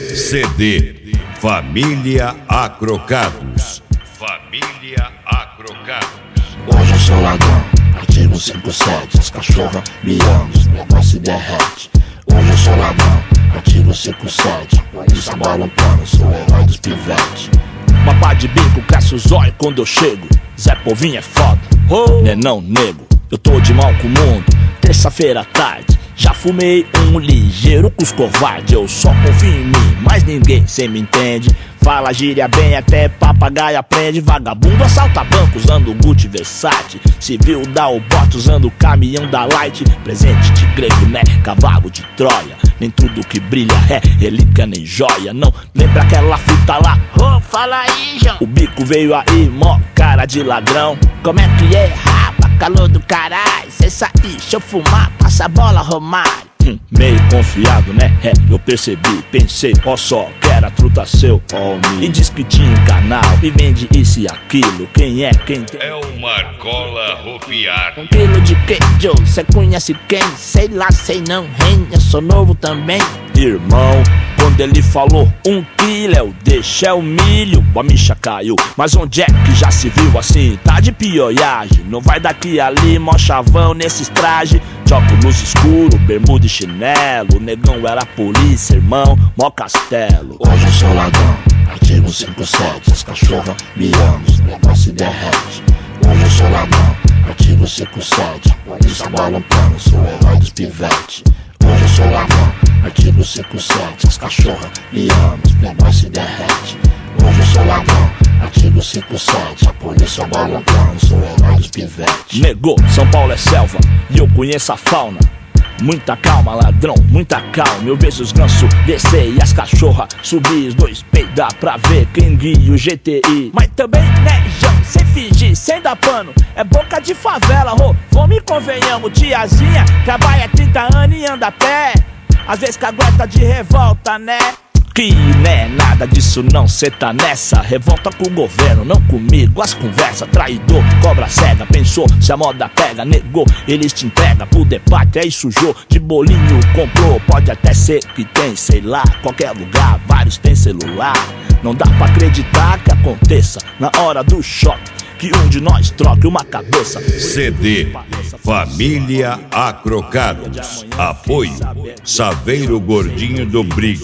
CD Família Acrocados. Família Acrocados. Hoje eu sou ladrão, artigo 57. As cachorras me amam, os negócios se derrete. Hoje eu sou ladrão, artigo 57. Polícia bola um plano, sou o herói dos pivetes. Mapa de bico, cresce os olhos quando eu chego. Zé Povinho é foda, nenão nego. Eu tô de mal com o mundo, terça-feira à tarde. Já fumei um ligeiro com os covardes. Eu só confio em mim, mas ninguém cê me entende. Fala gíria bem, até papagaio aprende. Vagabundo assalta banco usando Gucci Versace. Civil dá o bote usando o caminhão da Light. Presente de grego, né? Cavalo de Troia. Nem tudo que brilha é relíquia nem joia. Não lembra aquela fita lá? Oh, fala aí, João. O bico veio aí, mó cara de ladrão. Como é que é, rapa? Calor do caralho. Cê sair, deixa eu fumar, passa a bola, Romário. Meio confiado, né? Eu percebi, pensei, ó só, quero a truta seu, homem. E diz que tinha um canal e vende isso e aquilo. Quem é, quem tem? É o Marcola Rofiar. Um quilo de queijo, cê conhece quem? Sei lá, sei não, hein? Eu sou novo também. Irmão, quando ele falou 1 quilo, eu deixei o milho. A micha caiu, mas onde é que já se viu assim? Tá de pioiagem, não vai daqui ali, mó chavão nesses trajes. Óculos escuro, bermuda e chinelo. O negão era polícia, irmão, mó castelo. Hoje eu sou ladrão, artigo 57. As cachorras me amam, os negócios se derrete. Hoje eu sou ladrão, artigo 57. Polícia bola um plano, sou o herói dos pivetes. Hoje eu sou ladrão, artigo 57. As cachorras me amam, os negócios se derrete. Hoje eu sou ladrão, artigo 57. A polícia bola um plano, sou o herói dos pivetes. Negou, São Paulo é selva e eu conheço a fauna. Muita calma, ladrão, muita calma. Eu vejo os gansos descer e as cachorras subir. Os dois peidar pra ver quem guia o GTI. Mas também, né, João, sem fingir, sem dar pano. É boca de favela, vamos e convenhamos. Tiazinha trabalha 30 anos e anda a pé. Às vezes cagueta de revolta, né? Que né, nada disso não, cê tá nessa. Revolta com o governo, não comigo. As conversas, traidor, cobra cega. Pensou, se a moda pega, negou. Eles te entregam pro debate, aí sujou. De bolinho comprou, pode até ser que tem, sei lá. Qualquer lugar, vários tem celular. Não dá pra acreditar que aconteça na hora do choque que um de nós troque uma cabeça. CD Família Acrocados. Apoio Saveiro Gordinho do Brigo,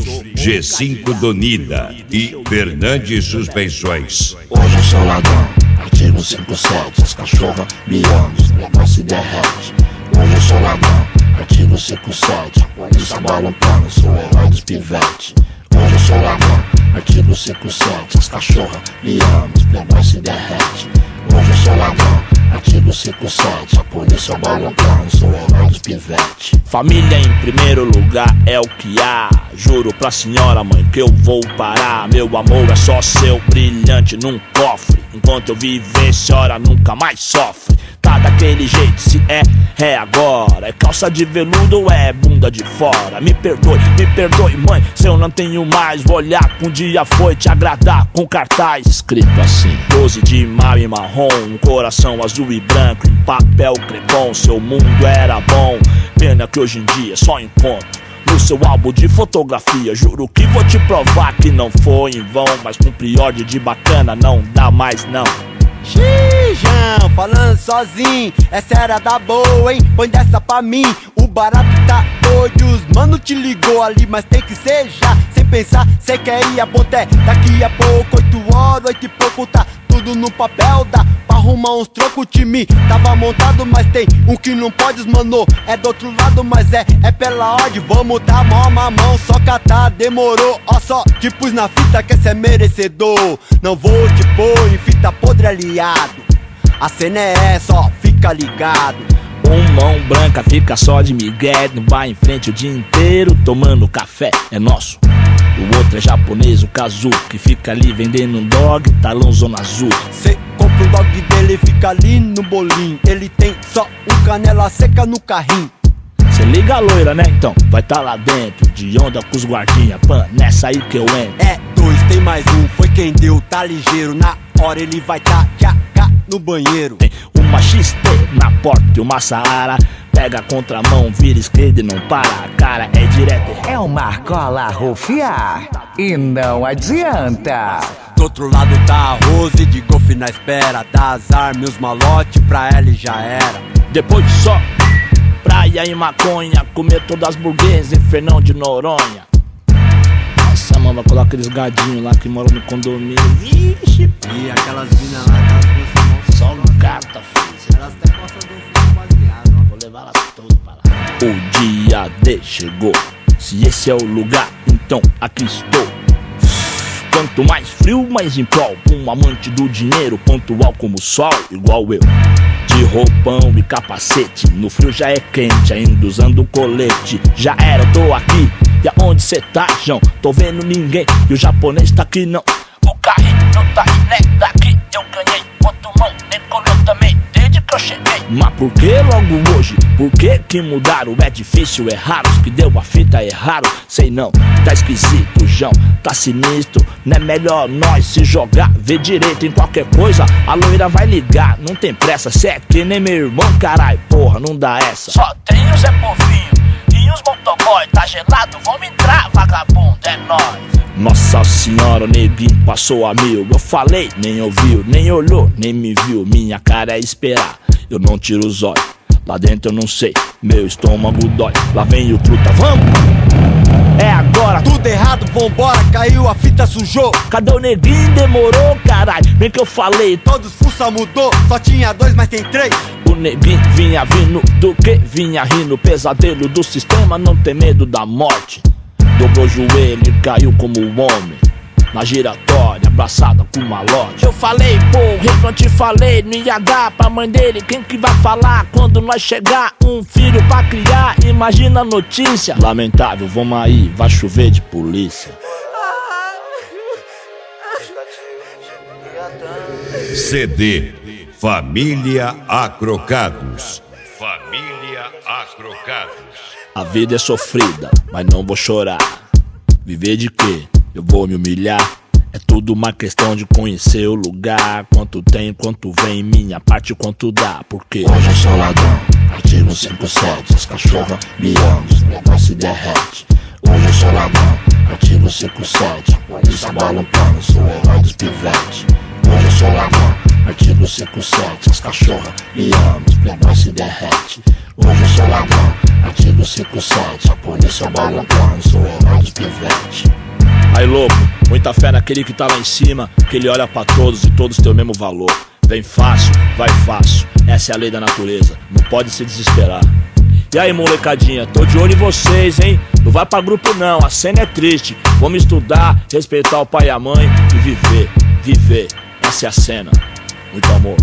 G5 Donida e Fernandes Suspensões. Hoje eu sou ladrão, artigo 57. As cachorras me amam, os negócios se derrete. Hoje eu sou ladrão, artigo 57. Polícia bola um plano, sou o herói dos pivetes. Hoje eu sou ladrão, artigo 57. As cachorras me amam, os negócios se derrete. Hoje eu sou ladrão, artigo 57. A polícia bola um plano, sou o herói dos pivetes. Família em primeiro lugar é o que há. Juro pra senhora mãe que eu vou parar. Meu amor é só seu, brilhante num cofre. Enquanto eu viver, senhora nunca mais sofre. Tá daquele jeito, se é agora. É calça de veludo ou é bunda de fora? Me perdoe mãe, se eu não tenho mais. Vou olhar que um dia foi te agradar com cartaz escrito assim: 12 de maio em marrom, um coração azul e branco em papel crepom. Seu mundo era bom, pena que hoje em dia só encontro no seu álbum de fotografia. Juro que vou te provar que não foi em vão. Mas com priorde de bacana não dá mais não. Xijão, falando sozinho, essa era da boa, hein? Põe dessa pra mim, o barato tá doido. Os mano te ligou ali, mas tem que ser já. Sem pensar, cê quer ir a ponté. Daqui a pouco, 8 horas, 8 e pouco, tá tudo no papel. Dá pra arrumar uns trocos, o time tava montado. Mas tem um que não pode, mano, é do outro lado. Mas é pela ordem, vamos tá mó mamão. Só catar, demorou, ó só te pus na fita que cê é merecedor. Não vou te pôr em fita podre aliado. A cena é essa, ó, fica ligado. Mão branca fica só de migué no bar em frente o dia inteiro tomando café, é nosso. O outro é japonês, o Kazu, que fica ali vendendo um dog, talão zona azul. Cê compra o dog dele, fica ali no bolinho. Ele tem só um canela seca no carrinho. Cê liga a loira, né? Então vai tá lá dentro, de onda com os guardinha. Pan, nessa aí que eu entro. É 2, tem mais um, foi quem deu, tá ligeiro. Na hora ele vai tá já cá no banheiro. Tem uma XT na porta e uma Saara pega a contramão, vira esquerda e não para, a cara é direto. É o Marcola rufiar e não adianta. Do outro lado tá a Rose de golfe na espera, dá azar, meus malote pra ela e já era. Depois de só praia e maconha, comer todas as burguesas em Fernão de Noronha. Nossa, mano, vai colocar aqueles gadinhos lá que moram no condomínio. Vixe, e aquelas minas lá, aquelas duas só no gata, filho. elas até gostam do filho baseado, ó. Vou levar elas todas para lá. O dia D chegou. Se esse é o lugar, então aqui estou. Quanto mais frio, mais em prol. Um amante do dinheiro, pontual como o sol, igual eu. De roupão e capacete, no frio já é quente, ainda usando colete. Já era, tô aqui, e aonde cê tá, João? Tô vendo ninguém, e o japonês tá aqui não. O carrinho tá aí, né? Daqui eu ganhei, quanto mão, decolou também, desde que eu cheguei. Mas por que logo hoje? Por que mudaram? É difícil, é raro, os que deu a fita erraram. Sei não, tá esquisito, João, tá sinistro. Não é melhor nós se jogar, ver direito em qualquer coisa. A loira vai ligar, não tem pressa, cê é que nem meu irmão, carai, porra, não dá essa. Só tem o Zé Povinho e os motoboy, tá gelado, vamos entrar, vagabundo, é nóis. Nossa senhora, o neguinho passou a mil. Eu falei, nem ouviu, nem olhou, nem me viu. Minha cara é esperar, eu não tiro os olhos. Lá dentro eu não sei, meu estômago dói. Lá vem o truta, vamos! É agora! Tudo errado, vambora, caiu, a fita sujou. Cadê o neguinho? Demorou, caralho. Bem que eu falei, Todos fuça mudou, só tinha 2, mas tem 3. o neguinho vinha vindo do que? Vinha rindo, pesadelo do sistema, não tem medo da morte. Dobrou o joelho e caiu como um homem na giratória, abraçada com malote. Eu falei, porra, não te falei, não ia dar pra mãe dele. Quem que vai falar quando nós chegar? Um filho pra criar, imagina a notícia. Lamentável, vamos aí, vai chover de polícia. CD Família Acrocados. Família Acrocados. A vida é sofrida, mas não vou chorar. Viver de quê? Eu vou me humilhar. É tudo uma questão de conhecer o lugar. Quanto tem, quanto vem, minha parte, quanto dá. Porque Hoje eu sou ladrão, artigo 57. As cachorras me amam, os negócios se derrete. Hoje eu sou ladrão, artigo 57. Polícia bala um plano, sou o herói dos pivetes. Hoje eu sou ladrão, artigo 57. As cachorras me amam, os playboys se derrete. Hoje eu sou ladrão, artigo 57. A polícia bala um plano, sou o herói dos pivetes. aí louco, muita fé naquele que tá lá em cima, que ele olha pra todos e todos têm o mesmo valor. Vem fácil, vai fácil, essa é a lei da natureza, não pode se desesperar. E aí molecadinha, tô de olho em vocês, hein? Não vai pra grupo não, a cena é triste. Vamos estudar, respeitar o pai e a mãe e viver, viver, essa é a cena. Muito amor.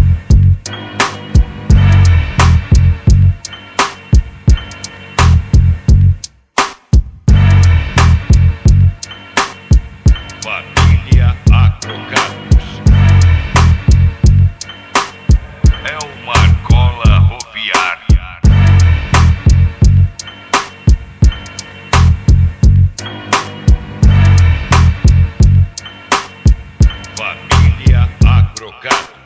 Família Acrocados. É o Marcola Roviária. Família Acrocados.